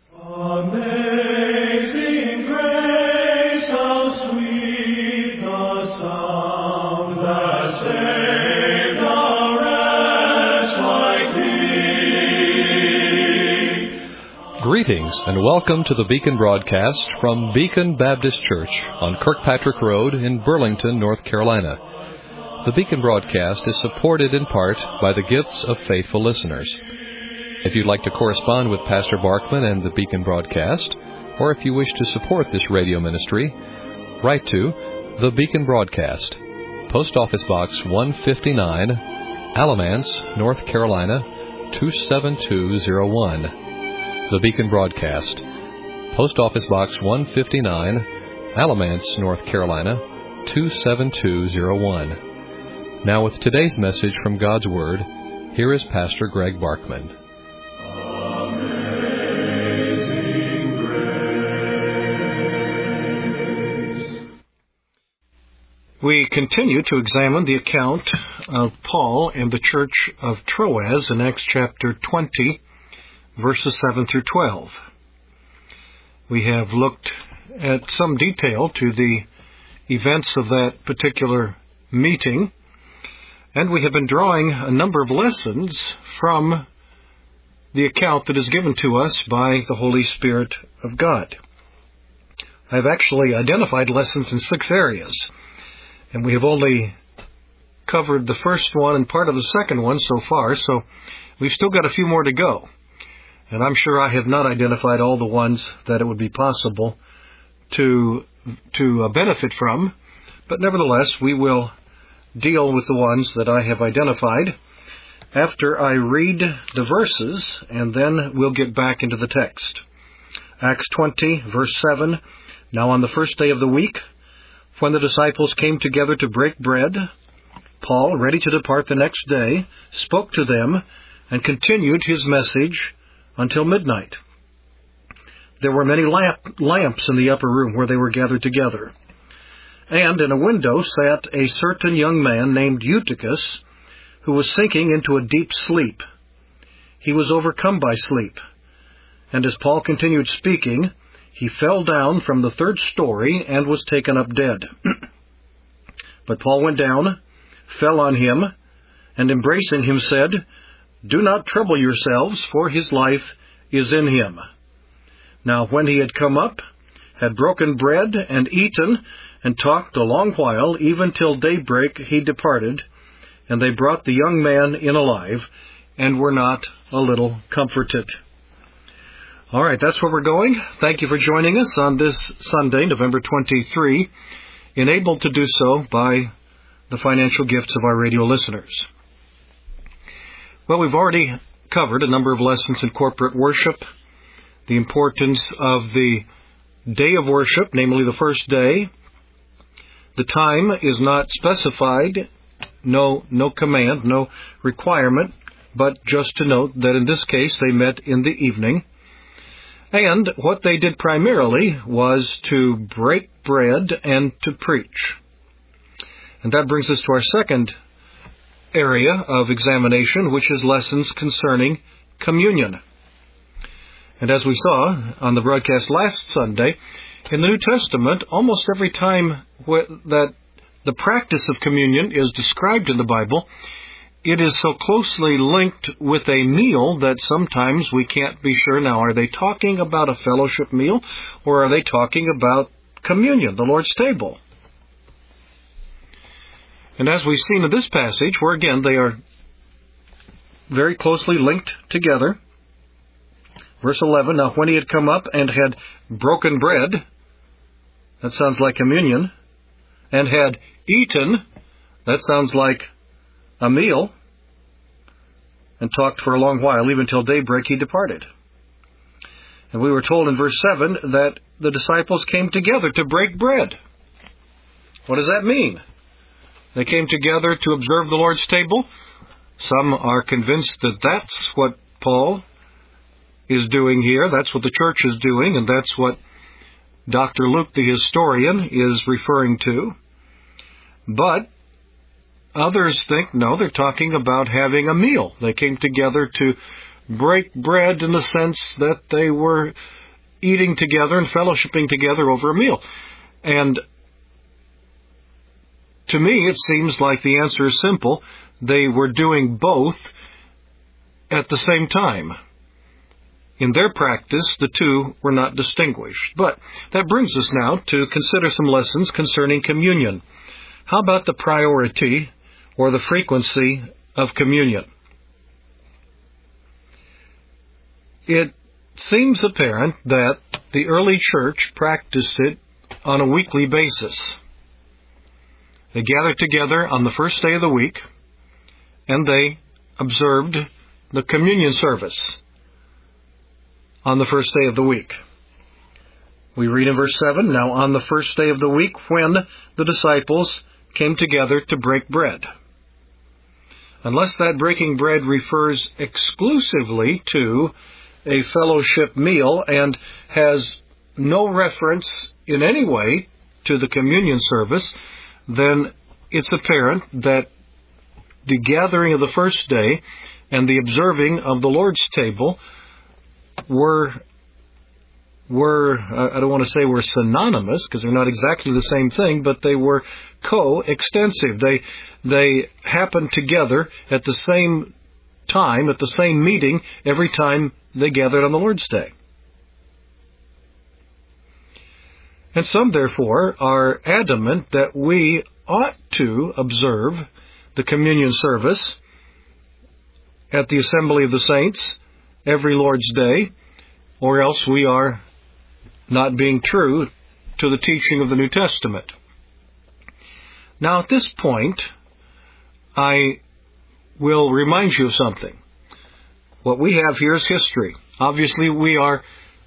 Amazing grace, how sweet the sound that saved a wretch like me. Greetings and welcome to the Beacon broadcast from Beacon Baptist Church on Kirkpatrick Road in Burlington, North Carolina. The Beacon broadcast is supported in part by the gifts of faithful listeners. If you'd like to correspond with Pastor Barkman and the Beacon broadcast, or if you wish to support this radio ministry, write to The Beacon Broadcast, Post Office Box 159, Alamance, North Carolina, 27201. The Beacon Broadcast, Post Office Box 159, Alamance, North Carolina, 27201. Now with today's message from God's Word, here is Pastor Greg Barkman. We continue to examine the account of Paul and the church of Troas in Acts chapter 20, verses 7 through 12. We have looked at some detail to the events of that particular meeting, and we have been drawing a number of lessons from the account that is given to us by the Holy Spirit of God. I've actually identified lessons in 6 areas. And we have only covered the first one and part of the second one so far, so we've still got a few more to go. And I'm sure I have not identified all the ones that it would be possible to benefit from, but nevertheless, we will deal with the ones that I have identified after I read the verses, and then we'll get back into the text. Acts 20, verse 7, Now on the first day of the week, when the disciples came together to break bread, Paul, ready to depart the next day, spoke to them and continued his message until midnight. There were many lamps in the upper room where they were gathered together. And in a window sat a certain young man named Eutychus, who was sinking into a deep sleep. He was overcome by sleep. And as Paul continued speaking, he fell down from the 3rd story and was taken up dead. But Paul went down, fell on him, and embracing him said, Do not trouble yourselves, for his life is in him. Now when he had come up, had broken bread and eaten, and talked a long while, even till daybreak he departed, and they brought the young man in alive, and were not a little comforted. All right, that's where we're going. Thank you for joining us on this Sunday, November 23, enabled to do so by the financial gifts of our radio listeners. Well, we've already covered a number of lessons in corporate worship, the importance of the day of worship, namely the first day. The time is not specified, no command, no requirement, but just to note that in this case they met in the evening. And what they did primarily was to break bread and to preach. And that brings us to our second area of examination, which is lessons concerning communion. And as we saw on the broadcast last Sunday, in the New Testament, almost every time that the practice of communion is described in the Bible, it is so closely linked with a meal that sometimes we can't be sure now, are they talking about a fellowship meal or are they talking about communion, the Lord's table? And as we've seen in this passage, where again they are very closely linked together, verse 11, Now when he had come up and had broken bread, that sounds like communion, and had eaten, that sounds like a meal, and talked for a long while, even till daybreak he departed. And we were told in verse 7 that the disciples came together to break bread. What does that mean? They came together to observe the Lord's table. Some are convinced that that's what Paul is doing here. That's what the church is doing, and that's what Dr. Luke, the historian, is referring to. But others think, no, they're talking about having a meal. They came together to break bread in the sense that they were eating together and fellowshipping together over a meal. And to me, it seems like the answer is simple. They were doing both at the same time. In their practice, the two were not distinguished. But that brings us now to consider some lessons concerning communion. How about the priority or the frequency of communion? It seems apparent that the early church practiced it on a weekly basis. They gathered together on the first day of the week, and they observed the communion service on the first day of the week. We read in verse 7, "Now on the first day of the week, when the disciples came together to break bread." Unless that breaking bread refers exclusively to a fellowship meal and has no reference in any way to the communion service, then it's apparent that the gathering of the first day and the observing of the Lord's table were I don't want to say were synonymous, because they're not exactly the same thing, but they were co-extensive. They happened together at the same time, at the same meeting, every time they gathered on the Lord's Day. And some, therefore, are adamant that we ought to observe the communion service at the assembly of the saints every Lord's Day, or else we are not being true to the teaching of the New Testament. Now, at this point, I will remind you of something. What we have here is history. Obviously, we are,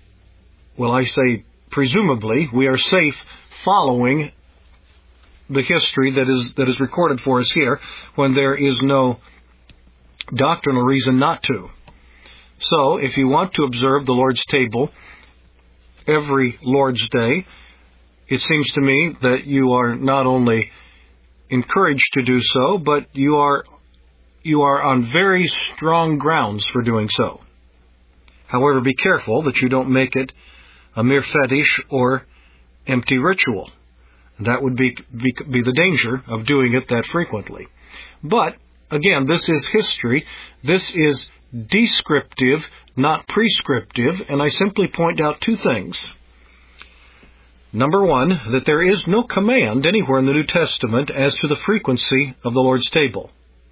presumably, we are safe following the history that is recorded for us here when there is no doctrinal reason not to. So, if you want to observe the Lord's table every Lord's Day, it seems to me that you are not only encouraged to do so, but you are on very strong grounds for doing so. However, be careful that you don't make it a mere fetish or empty ritual. That would be the danger of doing it that frequently. But, again, this is history. This is descriptive, not prescriptive, and I simply point out two things. Number one, that there is no command anywhere in the New Testament as to the frequency of the Lord's table.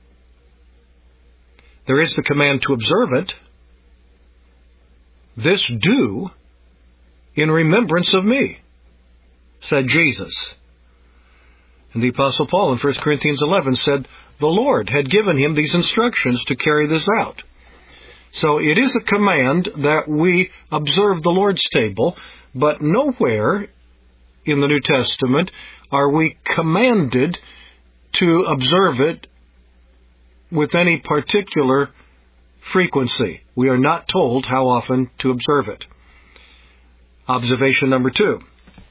There is the command to observe it. "This do in remembrance of me," said Jesus. And the Apostle Paul in 1 Corinthians 11 said the Lord had given him these instructions to carry this out. So it is a command that we observe the Lord's table, but nowhere in the New Testament are we commanded to observe it with any particular frequency. We are not told how often to observe it. Observation number 2.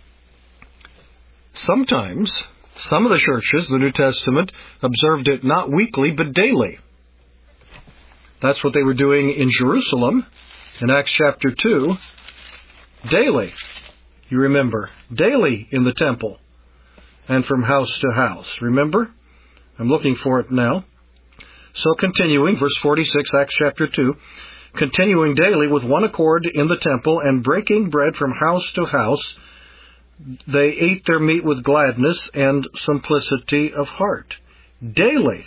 Sometimes, some of the churches, the New Testament, observed it not weekly, but daily. That's what they were doing in Jerusalem in Acts chapter 2. Daily, you remember, daily in the temple and from house to house. Remember? I'm looking for it now. So continuing, verse 46, Acts chapter 2, continuing daily with one accord in the temple and breaking bread from house to house, they ate their meat with gladness and simplicity of heart. Daily.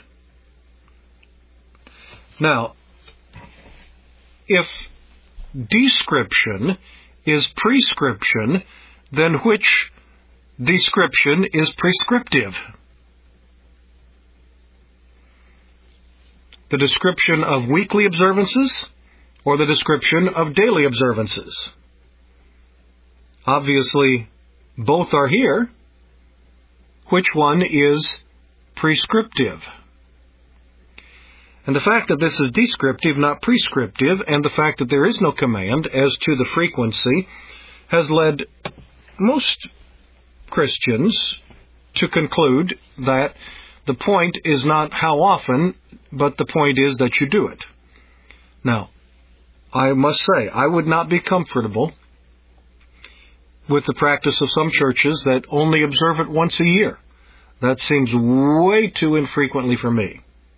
Now, if description is prescription, then which description is prescriptive? The description of weekly observances or the description of daily observances? Obviously, both are here. Which one is prescriptive? And the fact that this is descriptive, not prescriptive, and the fact that there is no command as to the frequency has led most Christians to conclude that the point is not how often, but the point is that you do it. Now, I must say, I would not be comfortable with the practice of some churches that only observe it once a year. That seems way too infrequently for me.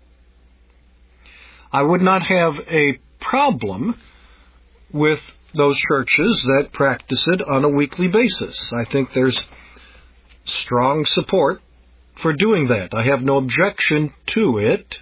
I would not have a problem with those churches that practice it on a weekly basis. I think there's strong support for doing that. I have no objection to it.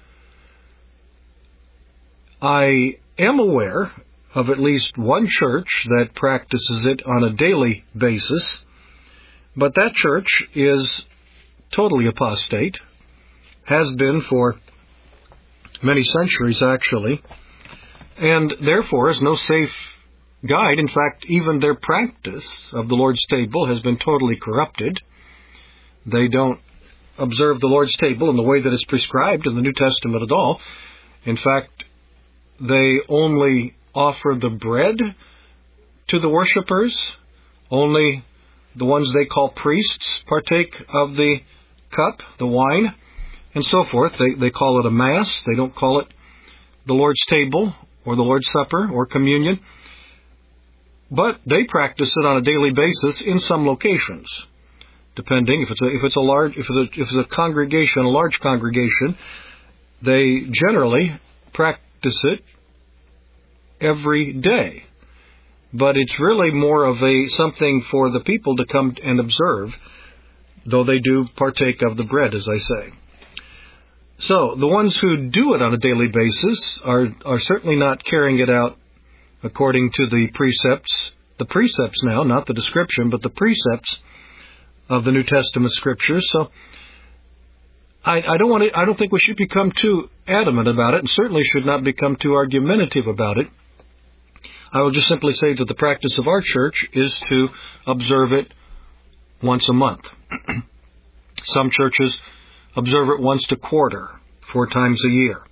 I am aware of at least one church that practices it on a daily basis, but that church is totally apostate, has been for many centuries actually, and therefore is no safe guide. In fact, even their practice of the Lord's table has been totally corrupted. They don't observe the Lord's table in the way that is prescribed in the New Testament at all. In fact, they only offer the bread to the worshipers. Only the ones they call priests partake of the cup, the wine, and so forth. They call it a Mass. They don't call it the Lord's table or the Lord's Supper or communion. But they practice it on a daily basis in some locations, depending if it's a congregation, a large congregation. They generally practice it every day, but it's really more of something for the people to come and observe, though they do partake of the bread, as I say. So the ones who do it on a daily basis are certainly not carrying it out according to the precepts now, not the description, but the precepts of the New Testament Scriptures. So I don't think we should become too adamant about it, and certainly should not become too argumentative about it. I will just simply say that the practice of our church is to observe it once a month. Some churches observe it once a quarter, 4 times a year.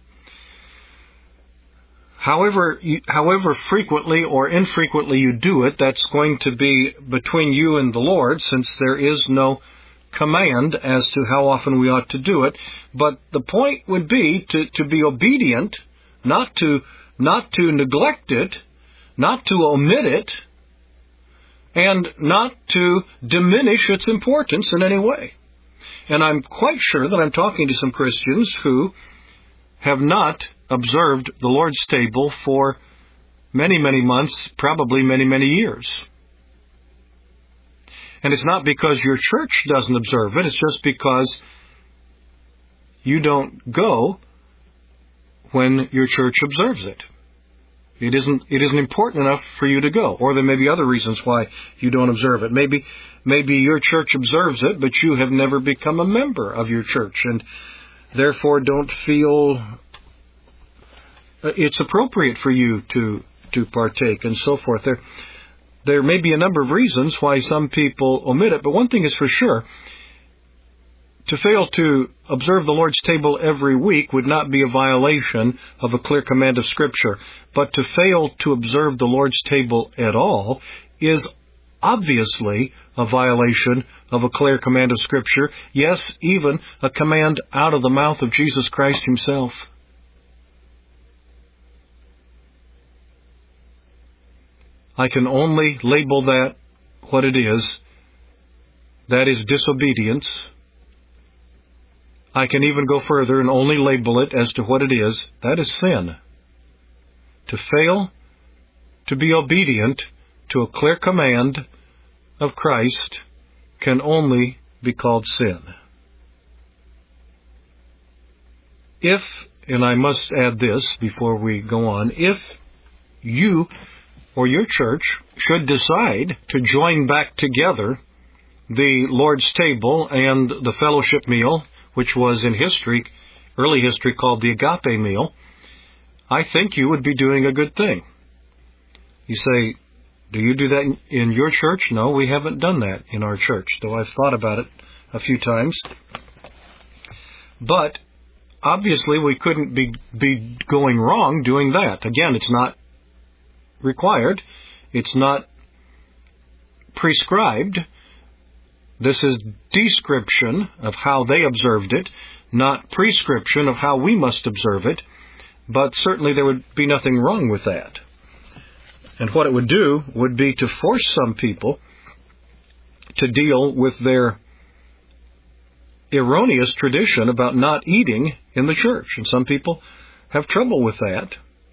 However frequently or infrequently you do it, that's going to be between you and the Lord, since there is no command as to how often we ought to do it. But the point would be to be obedient, not to neglect it, not to omit it, and not to diminish its importance in any way. And I'm quite sure that I'm talking to some Christians who have not observed the Lord's table for many, many months, probably many, many years. And it's not because your church doesn't observe it, it's just because you don't go when your church observes it. It isn't important enough for you to go. Or there may be other reasons why you don't observe it. Maybe your church observes it, but you have never become a member of your church, and therefore don't feel it's appropriate for you to partake, and so forth. There may be a number of reasons why some people omit it, but one thing is for sure: to fail to observe the Lord's table every week would not be a violation of a clear command of Scripture. But to fail to observe the Lord's table at all is obviously a violation of a clear command of Scripture. Yes, even a command out of the mouth of Jesus Christ Himself. I can only label that what it is. That is disobedience. I can even go further and only label it as to what it is. That is sin. To fail to be obedient to a clear command of Christ can only be called sin. If, and I must add this before we go on, if you or your church should decide to join back together the Lord's table and the fellowship meal, which was in early history called the agape meal, I think you would be doing a good thing. You say, do you do that in your church? No, we haven't done that in our church, though I've thought about it a few times. But obviously we couldn't be going wrong doing that. Again, it's not required. It's not prescribed. This is description of how they observed it, not prescription of how we must observe it. But certainly there would be nothing wrong with that. And what it would do would be to force some people to deal with their erroneous tradition about not eating in the church. And some people have trouble with that.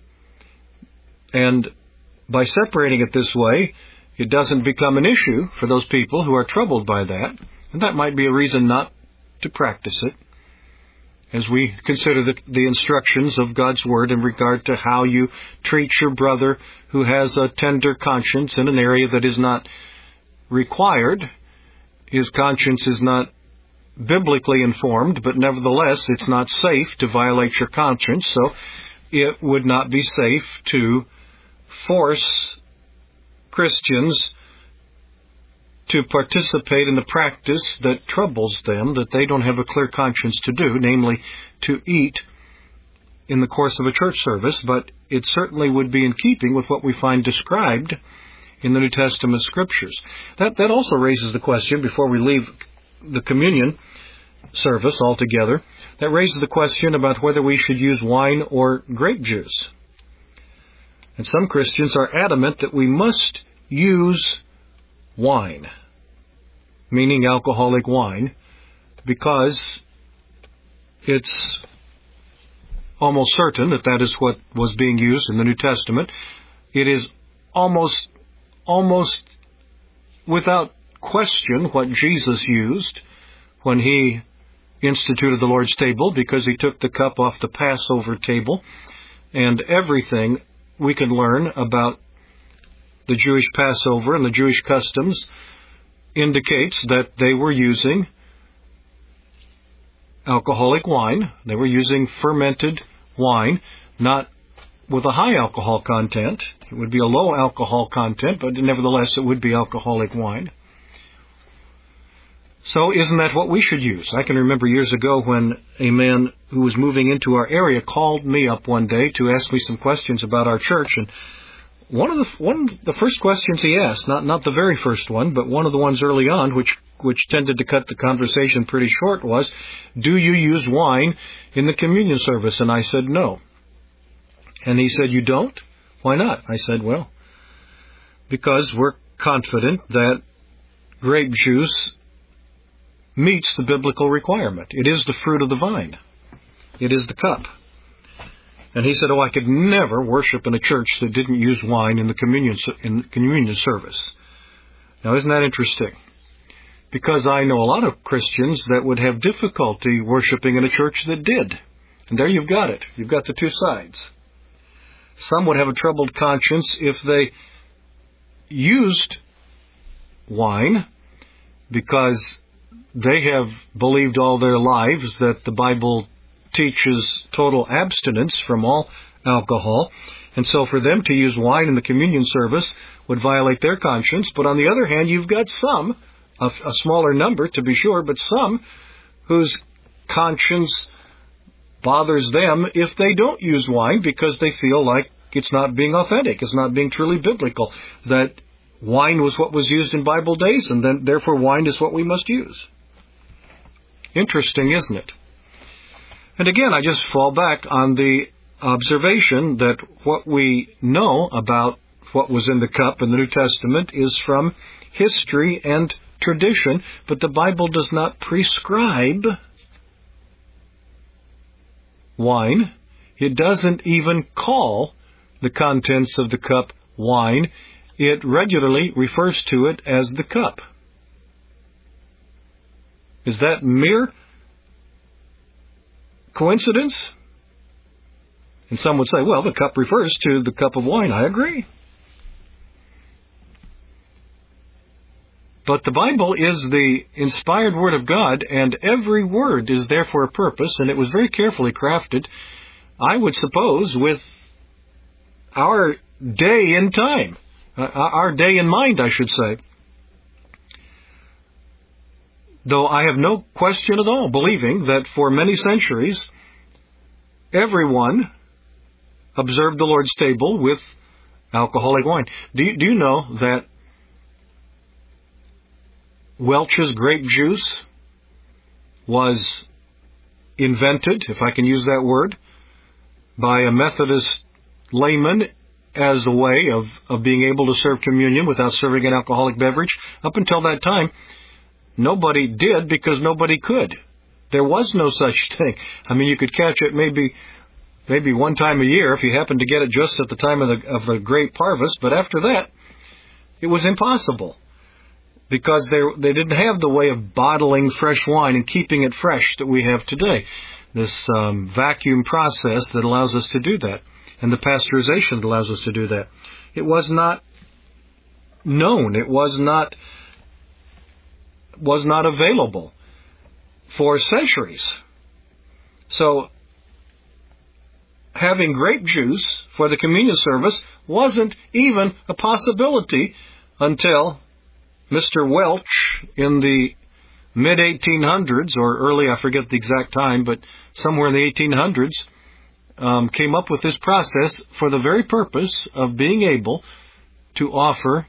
And by separating it this way, it doesn't become an issue for those people who are troubled by that. And that might be a reason not to practice it, as we consider the instructions of God's Word in regard to how you treat your brother who has a tender conscience in an area that is not required. His conscience is not biblically informed, but nevertheless it's not safe to violate your conscience, so it would not be safe to force Christians to participate in the practice that troubles them, that they don't have a clear conscience to do, namely to eat in the course of a church service, but it certainly would be in keeping with what we find described in the New Testament Scriptures. That also raises the question, before we leave the communion service altogether, that raises the question about whether we should use wine or grape juice. And some Christians are adamant that we must use wine, meaning alcoholic wine, because it's almost certain that that is what was being used in the New Testament. It is almost without question what Jesus used when he instituted the Lord's table, because he took the cup off the Passover table. And everything we can learn about the Jewish Passover and the Jewish customs indicates that they were using alcoholic wine. They were using fermented wine, not with a high alcohol content. It would be a low alcohol content, but nevertheless it would be alcoholic wine. So isn't that what we should use? I can remember years ago when a man who was moving into our area called me up one day to ask me some questions about our church, and one of the first questions he asked, not the very first one, but one of the ones early on, which tended to cut the conversation pretty short, was, do you use wine in the communion service? And I said, no. And he said, you don't? Why not? I said, well, because we're confident that grape juice meets the biblical requirement. It is the fruit of the vine. It is the cup. And he said, I could never worship in a church that didn't use wine in the communion service. Now, isn't that interesting? Because I know a lot of Christians that would have difficulty worshiping in a church that did. And there you've got it. You've got the two sides. Some would have a troubled conscience if they used wine because they have believed all their lives that the Bible teaches total abstinence from all alcohol, and so for them to use wine in the communion service would violate their conscience. But on the other hand, you've got some, a smaller number to be sure, but some whose conscience bothers them if they don't use wine because they feel like it's not being authentic, it's not being truly biblical, that wine was what was used in Bible days, and then therefore wine is what we must use. Interesting, isn't it? And again, I just fall back on the observation that what we know about what was in the cup in the New Testament is from history and tradition, but the Bible does not prescribe wine. It doesn't even call the contents of the cup wine. It regularly refers to it as the cup. Is that mere coincidence? And some would say, well, the cup refers to the cup of wine. I agree. But the Bible is the inspired Word of God, and every word is there for a purpose, and it was very carefully crafted, I would suppose, with our day in time, our day in mind, I should say. Though I have no question at all believing that for many centuries, everyone observed the Lord's table with alcoholic wine. Do you know that Welch's grape juice was invented, if I can use that word, by a Methodist layman as a way of being able to serve communion without serving an alcoholic beverage. Up until that time, nobody did because nobody could. There was no such thing. I mean, you could catch it maybe one time a year if you happened to get it just at the time of the grape harvest, but after that, it was impossible because they didn't have the way of bottling fresh wine and keeping it fresh that we have today. This vacuum process that allows us to do that, and the pasteurization that allows us to do that. It was not known. It was not available for centuries. So having grape juice for the communion service wasn't even a possibility until Mr. Welch in the mid-1800s, or early, I forget the exact time, but somewhere in the 1800s, came up with this process for the very purpose of being able to offer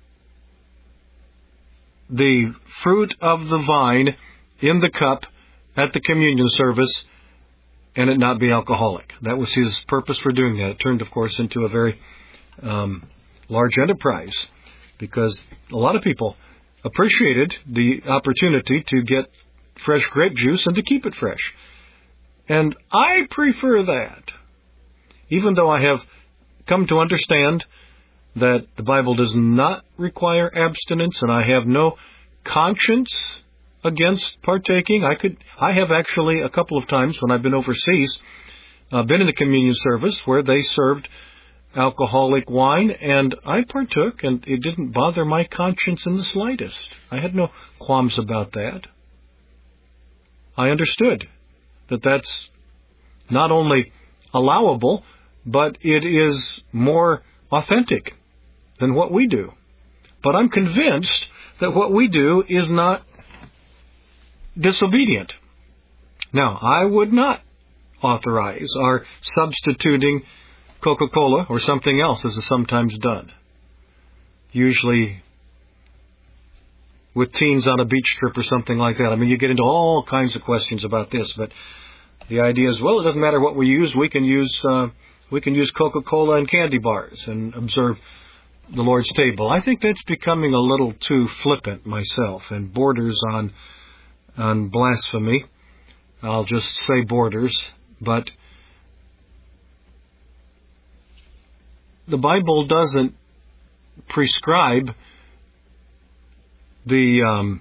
the fruit of the vine in the cup at the communion service and it not be alcoholic. That was his purpose for doing that. It turned, of course, into a very large enterprise because a lot of people appreciated the opportunity to get fresh grape juice and to keep it fresh. And I prefer that, even though I have come to understand that the Bible does not require abstinence and I have no conscience against partaking. I have actually a couple of times when I've been overseas, been in the communion service where they served alcoholic wine, and I partook, and it didn't bother my conscience in the slightest. I had no qualms about that. I understood that that's not only allowable, but it is more authentic than what we do. But I'm convinced that what we do is not disobedient. Now, I would not authorize our substituting Coca-Cola or something else as is sometimes done. Usually with teens on a beach trip or something like that. I mean, you get into all kinds of questions about this, but the idea is, well, it doesn't matter what we use. We can use Coca-Cola and candy bars and observe the Lord's table. I think that's becoming a little too flippant myself and borders on blasphemy. I'll just say borders, but the Bible doesn't prescribe the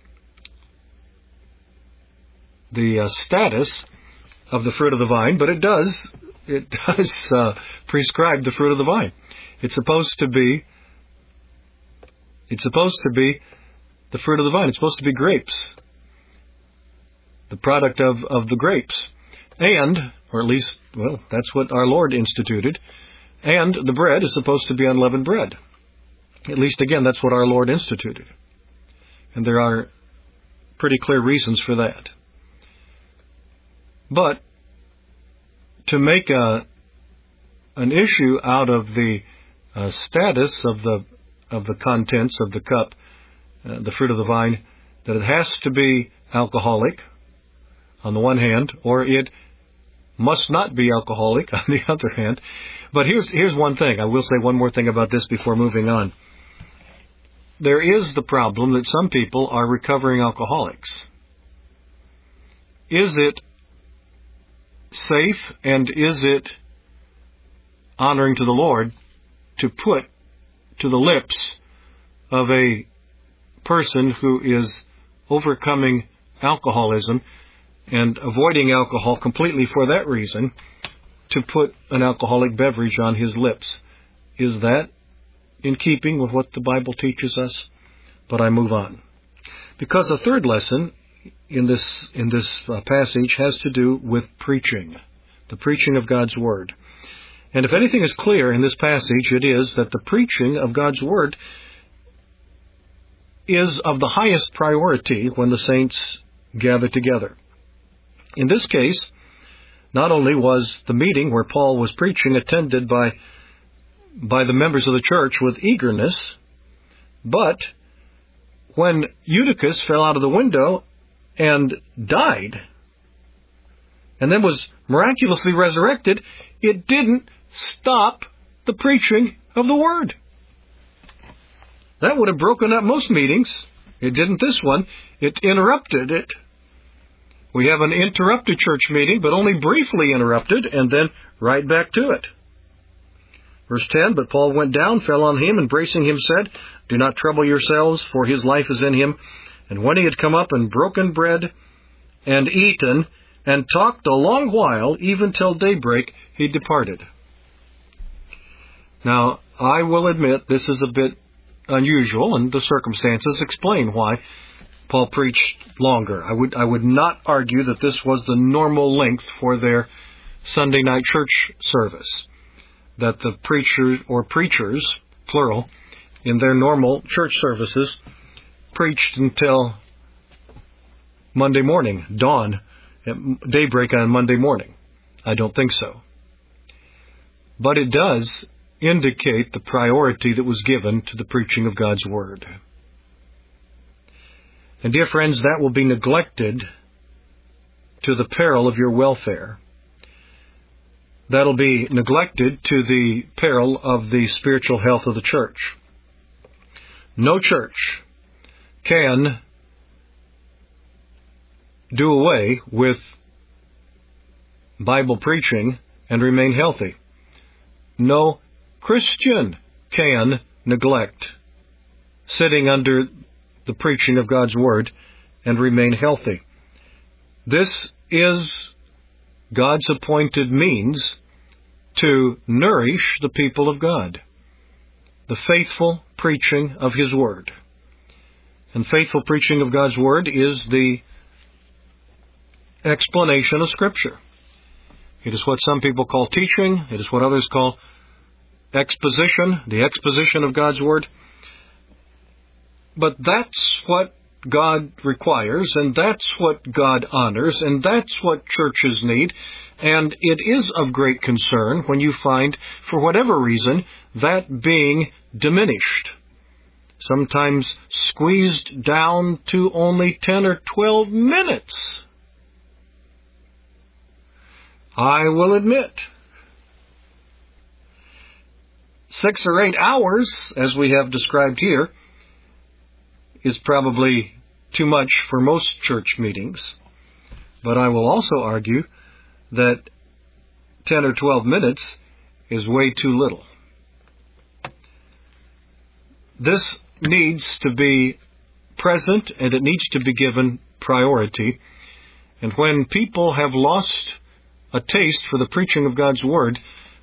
status of the fruit of the vine, but it does prescribe the fruit of the vine. It's supposed to be the fruit of the vine. It's supposed to be grapes, the product of the grapes, and, or at least, well, that's what our Lord instituted. And the bread is supposed to be unleavened bread. At least, again, that's what our Lord instituted. And there are pretty clear reasons for that. But to make an issue out of the status of the contents of the cup, the fruit of the vine, that it has to be alcoholic on the one hand, or it must not be alcoholic on the other hand. But here's one thing. I will say one more thing about this before moving on. There is the problem that some people are recovering alcoholics. Is it safe and is it honoring to the Lord to put to the lips of a person who is overcoming alcoholism and avoiding alcohol completely for that reason, to put an alcoholic beverage on his lips? Is that in keeping with what the Bible teaches us? But I move on. Because the third lesson in this passage has to do with preaching, the preaching of God's Word. And if anything is clear in this passage, it is that the preaching of God's Word is of the highest priority when the saints gather together. In this case, not only was the meeting where Paul was preaching attended by the members of the church with eagerness, but when Eutychus fell out of the window and died, and then was miraculously resurrected, it didn't stop the preaching of the Word. That would have broken up most meetings. It didn't this one. It interrupted it. We have an interrupted church meeting, but only briefly interrupted, and then right back to it. Verse 10, but Paul went down, fell on him, embracing him, said, do not trouble yourselves, for his life is in him. And when he had come up and broken bread and eaten, and talked a long while, even till daybreak, he departed. Now, I will admit this is a bit unusual, and the circumstances explain why Paul preached longer. I would not argue that this was the normal length for their Sunday night church service, that the preacher or preachers, plural, in their normal church services preached until Monday morning, dawn, at daybreak on Monday morning. I don't think so. But it does indicate the priority that was given to the preaching of God's Word. And dear friends, that will be neglected to the peril of your welfare. That'll be neglected to the peril of the spiritual health of the church. No church can do away with Bible preaching and remain healthy. No Christian can neglect sitting under the preaching of God's Word and remain healthy. This is God's appointed means to nourish the people of God. The faithful preaching of His Word. And faithful preaching of God's Word is the explanation of Scripture. It is what some people call teaching. It is what others call exposition, the exposition of God's Word. But that's what God requires, and that's what God honors, and that's what churches need. And it is of great concern when you find, for whatever reason, that being diminished. Sometimes squeezed down to only 10 or 12 minutes. I will admit, 6 or 8 hours, as we have described here, is probably too much for most church meetings. But I will also argue that 10 or 12 minutes is way too little. This needs to be present, and it needs to be given priority. And when people have lost a taste for the preaching of God's Word,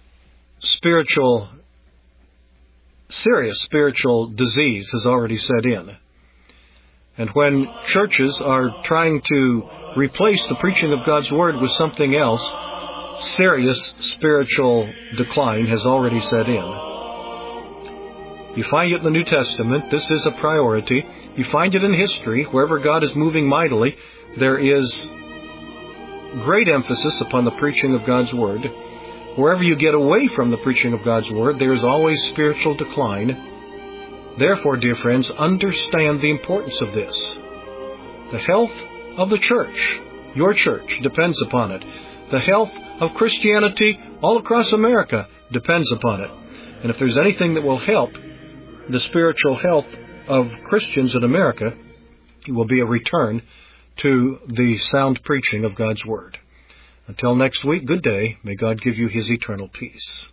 serious spiritual disease has already set in. And when churches are trying to replace the preaching of God's Word with something else, serious spiritual decline has already set in. You find it in the New Testament. This is a priority. You find it in history. Wherever God is moving mightily, there is great emphasis upon the preaching of God's Word. Wherever you get away from the preaching of God's Word, there is always spiritual decline. Therefore, dear friends, understand the importance of this. The health of the church, your church, depends upon it. The health of Christianity all across America depends upon it. And if there's anything that will help the spiritual health of Christians in America, it will be a return to the sound preaching of God's Word. Until next week, good day. May God give you His eternal peace.